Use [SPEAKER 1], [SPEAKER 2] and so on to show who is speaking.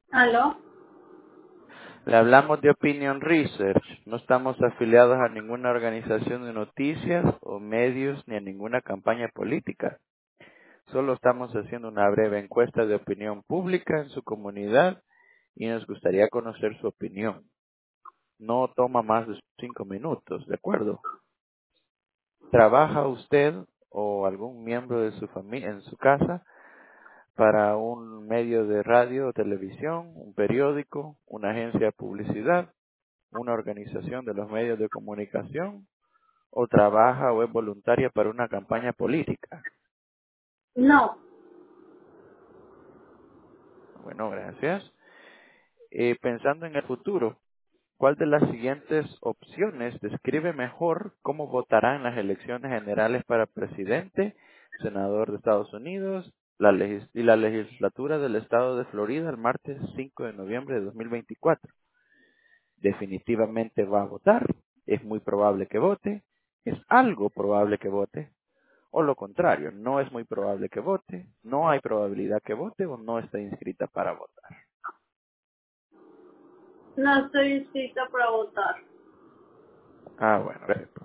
[SPEAKER 1] ¿Aló?
[SPEAKER 2] Le hablamos de Opinion Research. No estamos afiliados a ninguna organización de noticias o medios ni a ninguna campaña política. Solo estamos haciendo una breve encuesta de opinión pública en su comunidad y nos gustaría conocer su opinión. No toma más de 5 minutos, ¿de acuerdo? ¿Trabaja usted o algún miembro de su familia en su casa para un medio de radio o televisión, un periódico, una agencia de publicidad, una organización de los medios de comunicación o trabaja o es voluntaria para una campaña política?
[SPEAKER 1] No,
[SPEAKER 2] Bueno, gracias. Pensando en el futuro, ¿cuál de las siguientes opciones describe mejor cómo votará en las elecciones generales para presidente, senador de Estados Unidos y la legislatura del estado de Florida el martes 5 de noviembre de 2024? Definitivamente va a votar, es muy probable que vote, es algo probable que vote, o lo contrario, no es muy probable que vote, no hay probabilidad que vote o no está inscrita para votar.
[SPEAKER 1] no estoy inscrita para votar.
[SPEAKER 2] Bueno,